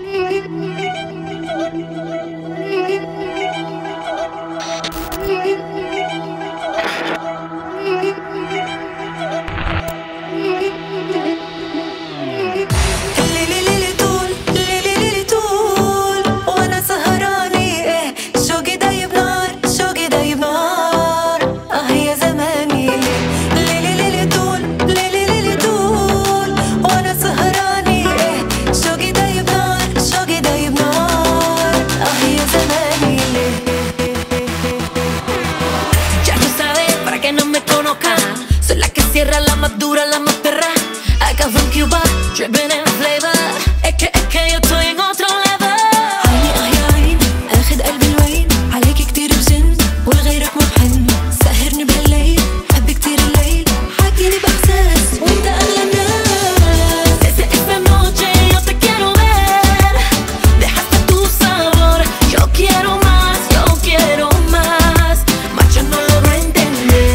Cierra la más dura, la más perra. I come from Cuba, dripping in flavor. Es que yo estoy en otro level. عيني يا عين اخد قلبي الوين عليك كتير بجن ولغيرك مبحن سهرني بهالليل حب كتير الليل حاكيني باحساس وانت اغلى الناس. Desde esta noche yo te quiero ver. Dejaste tu sabor. Yo quiero más, yo quiero más. Macho no logro entender.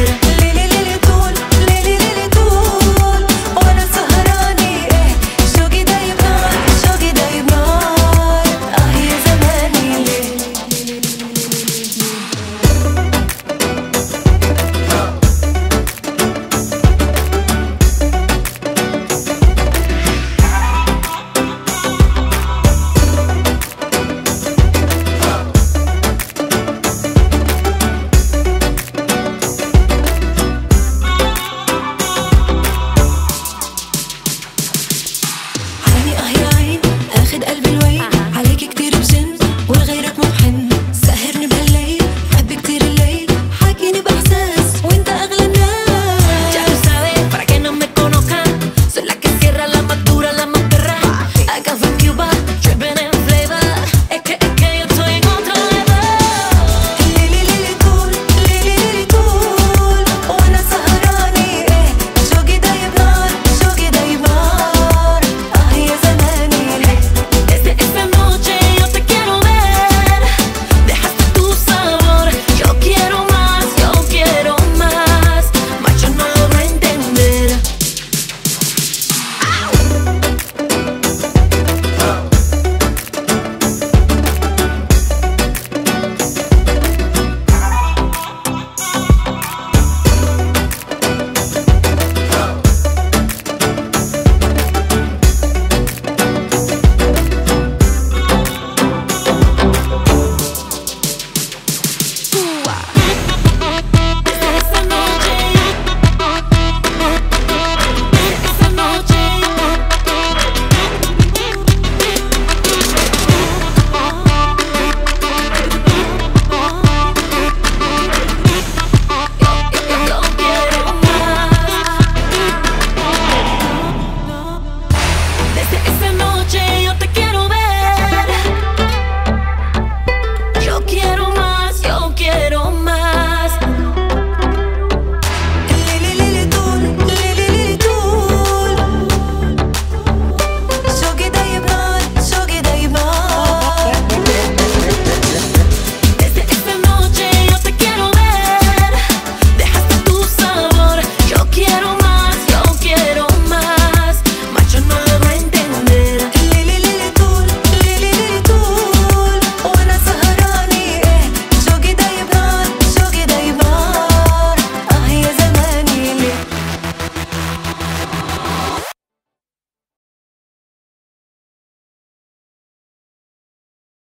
اخد قلبي الوين